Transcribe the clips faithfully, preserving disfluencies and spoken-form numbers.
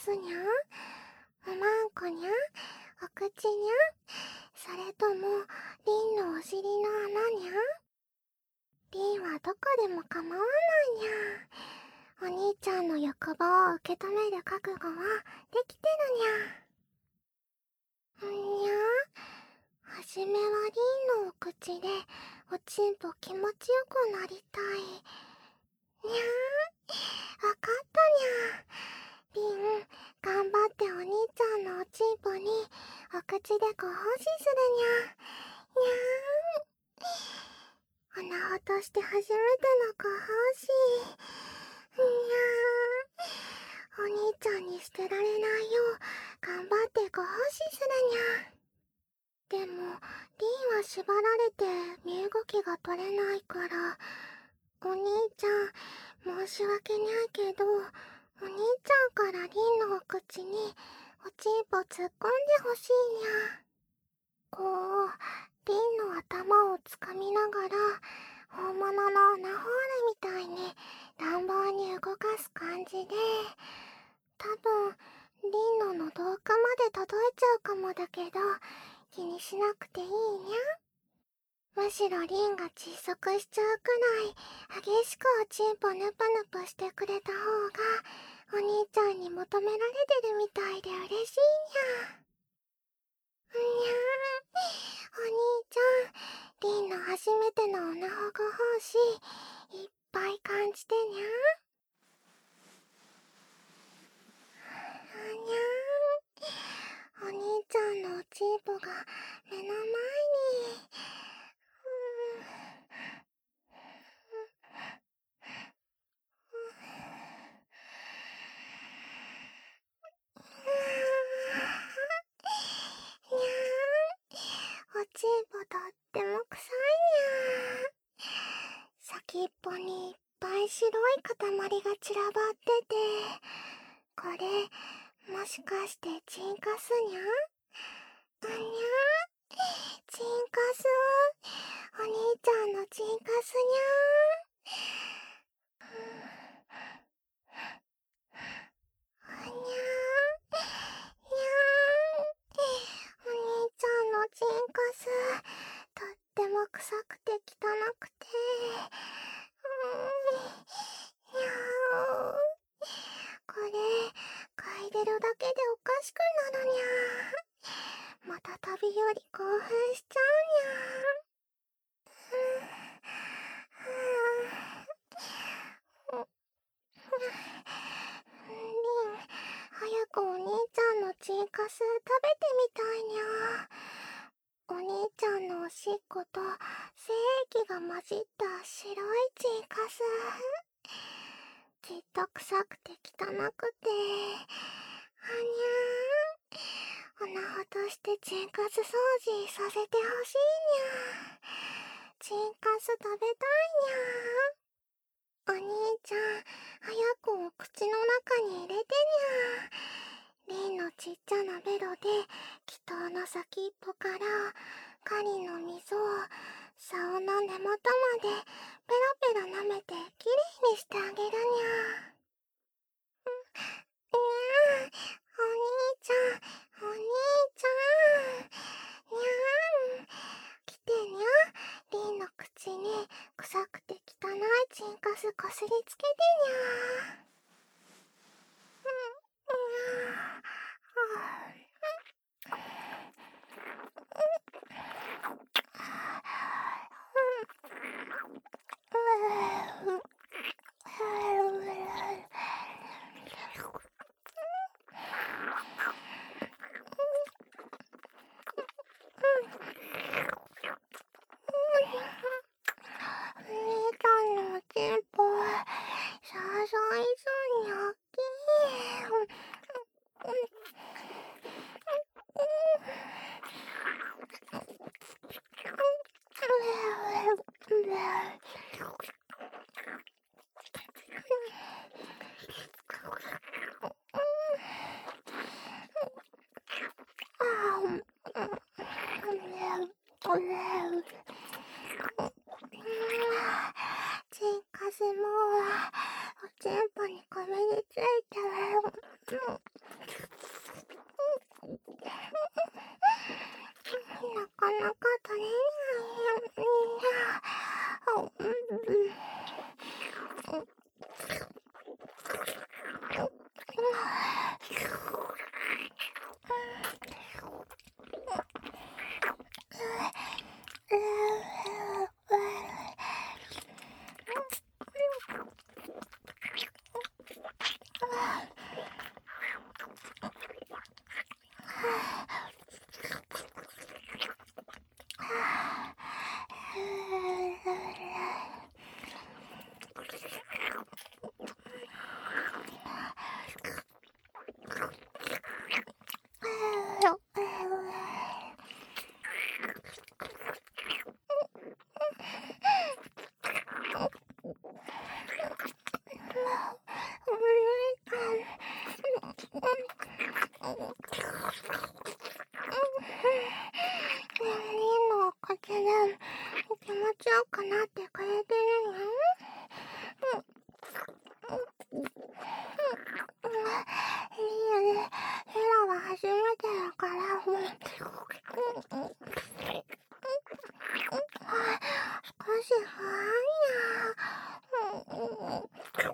すにゃ？おまんこにゃ？お口にゃ？それともリンのお尻の穴にゃ？リンはどこでも構わないにゃ。お兄ちゃんの欲望を受け止める覚悟はできてるにゃ。んにゃ？はじめはリンのお口でおちんぽ気持ちよくなりたい。にゃー。わかったにゃ。リン、頑張ってお兄ちゃんのおちんぽにお口でご奉仕するにゃ。にゃー。おなほとして初めてのご奉仕。にゃー。お兄ちゃんに捨てられないよう頑張ってご奉仕するにゃ。でも、リンは縛られて身動きが取れないから、お兄ちゃん、申し訳ないけど、お兄ちゃんからリンのお口におちんぽ突っ込んでほしいにゃ。こう、リンの頭をつかみながら、本物のオナホールみたいに乱暴に動かす感じで、多分、リンの喉奥まで届いちゃうかもだけど、気にしなくていいにゃ。むしろリンが窒息しちゃうくらい激しくおちんぽぬぷぬぷしてくれた方がお兄ちゃんに求められてるみたいで嬉しいにゃ。にゃー。お兄ちゃん、リンの初めてのオナホご奉仕いっぱい感じてにゃ。にゃー。お兄ちゃんのおちんぽが目の前に。おちんぽとっても臭いにゃ。先っぽにいっぱい白い塊が散らばってて、これもしかしてチンカスにゃ？あにゃ？チンカス、お兄ちゃんのチンカスにゃ。あにゃー。にゃー。お兄ちゃんのチンカス、とっても臭くて汚くて、うーん、にゃー。これ、嗅いでるだけでおかしくなるにゃ。また旅より興奮しちゃうにゃ。うーん。リン、早くお兄ちゃんのチンカス食べてみたいにゃ。お兄ちゃんのおしっこと精液が混じった白いチンカス。きっと臭くて汚くて、あにゃー。おなほとしてチンカス掃除させてほしいにゃ。チンカス食べたいにゃ。お兄ちゃん、早くお口の中に入れてにゃ。リンのちっちゃなベロで気筒の先っぽから狩りの溝を竿の根元までペロペロ舐めてきれいにしてあげるにゃ。にゃー。お兄ちゃん、お兄ちゃん。にゃーん。来てにゃ。リンの口に臭くて汚いチンカスこすりつけてにゃ。うん、にゃー。お兄ちゃんのおちんぽ、想像以上に大きい。チンカスもおちんぽにこびりついてる。 の口で気持ちよくなってくれてるの？リアル、ヘラは初めてだから、もう、少し不安や。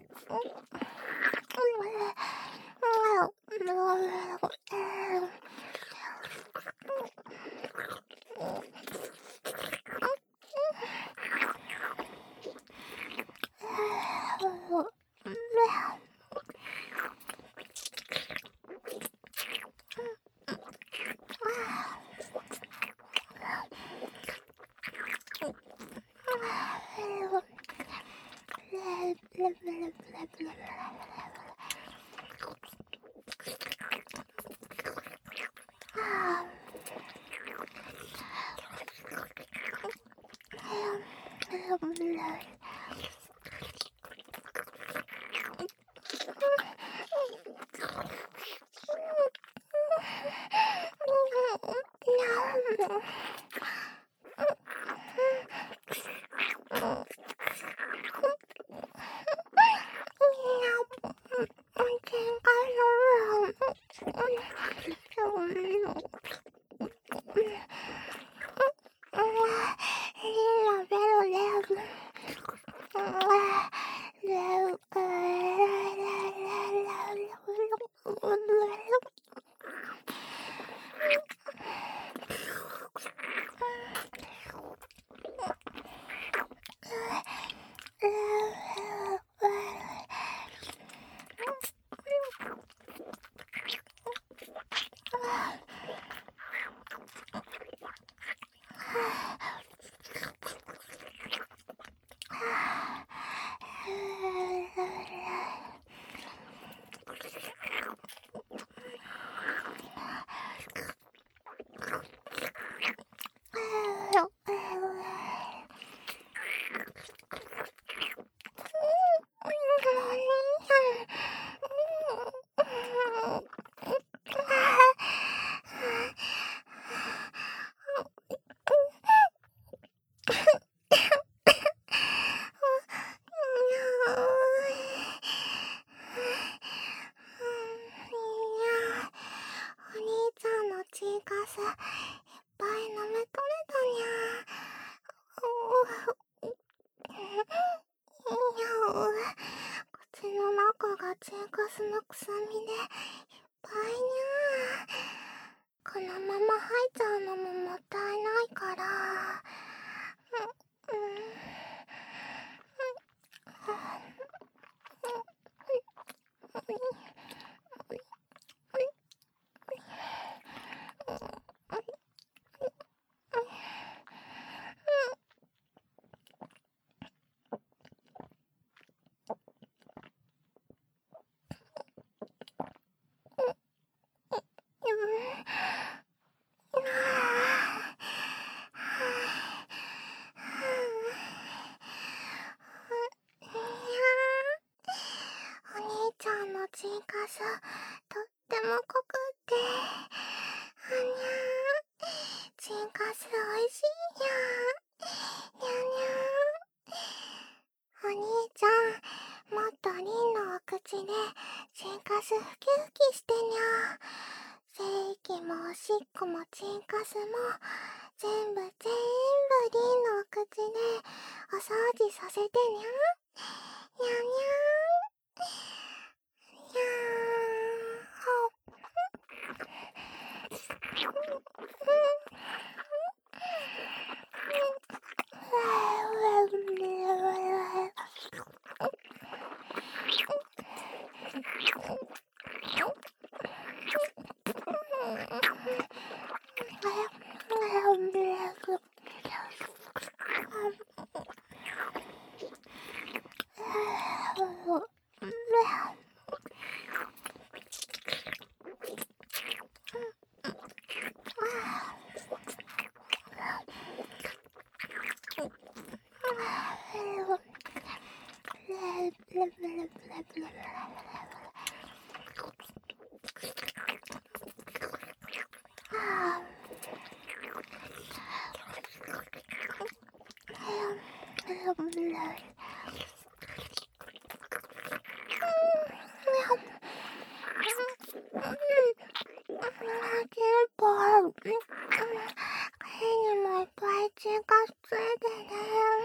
チンカスの臭みでいっぱいにゃー。このまま吐いちゃうのももったいないから。うんうんお兄ちゃんのチンカスとっても濃くってあにゃーチンカスおいしいにゃーにゃにゃー。お兄ちゃんもっとリンのお口でチンカスふきふきしてにゃー。精液もおしっこもチンカスも全部全部リンのお口でお掃除させてにゃーにゃにゃーにゃー。 にもいっぱい血がついてね。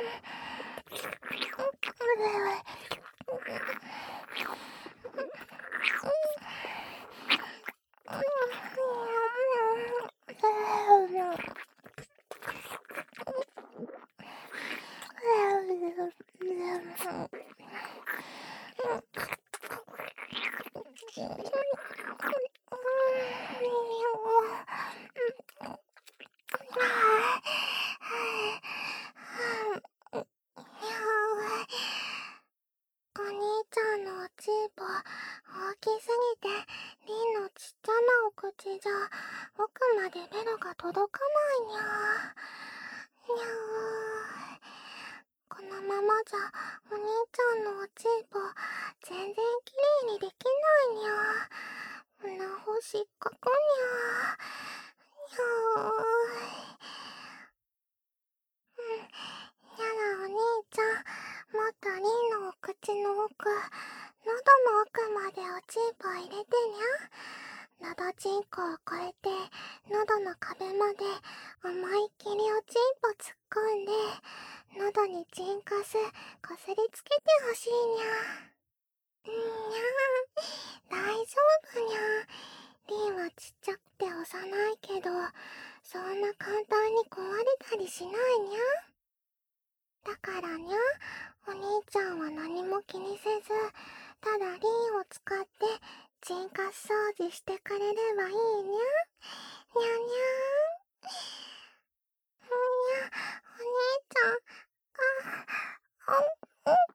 お兄ちゃんのおちんぽ大きすぎて、リンのちっちゃなお口じゃ奥までベロが届かないにゃー。にゃー。このままじゃお兄ちゃんのおちんぽ全然きれいにできないにゃー。胸ほしっかくにゃー。にゃー。うん。やだお兄ちゃん、もっとリンのお口の奥、喉の奥までおちんぽ入れてにゃ。喉ちんこを越えて喉の壁まで思いっきりおちんぽ突っ込んで、喉にチンカスこすりつけてほしいにゃ。んにゃー、大丈夫にゃ。リンはちっちゃくて幼いけど、そんな簡単に壊れたりしないにゃ。だからにゃ、お兄ちゃんは何も気にせず、ただリンを使ってチンカス掃除してくれればいいにゃ。にゃにゃー。にゃ、お兄ちゃん、あ、あ、ん、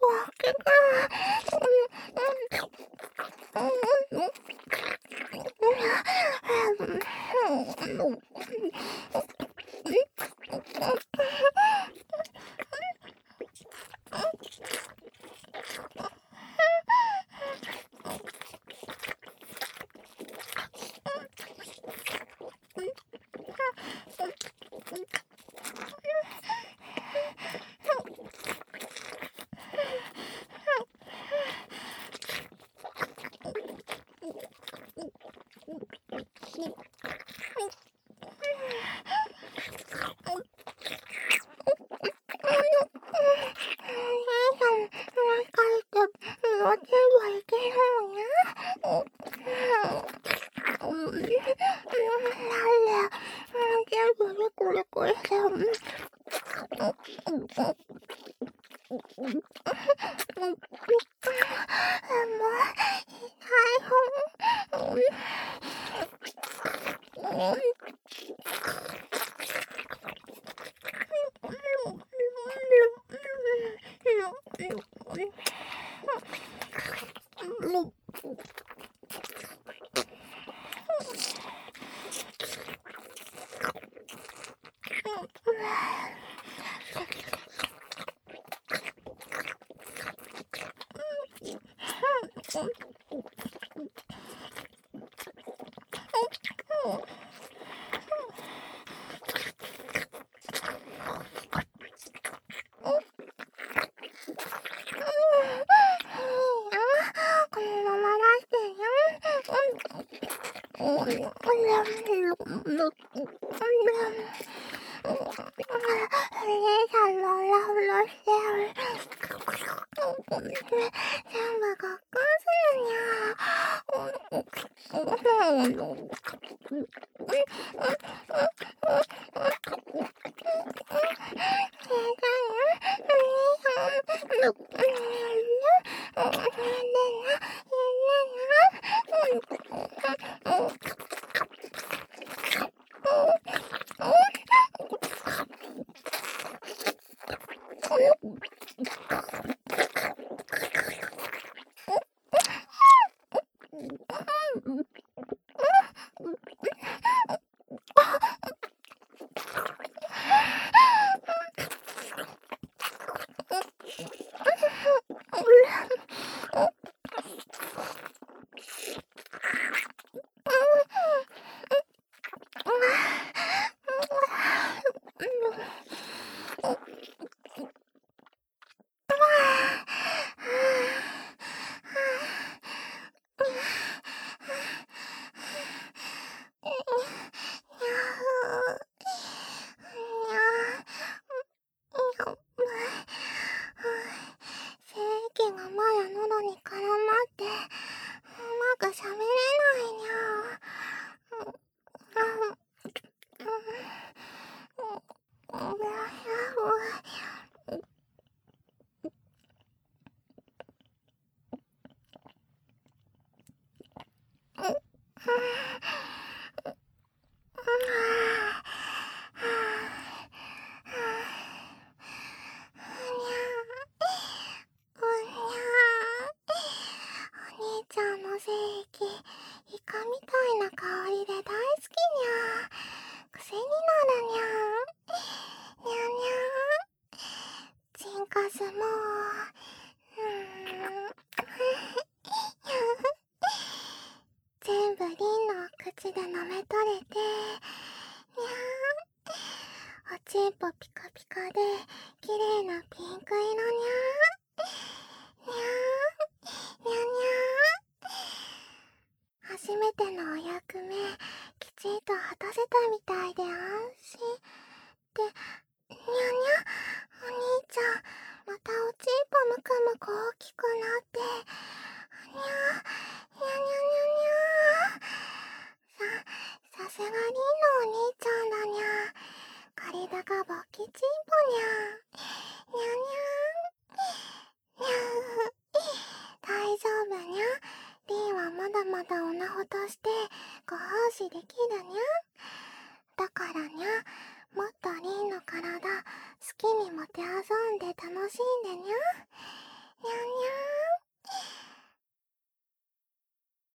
けか。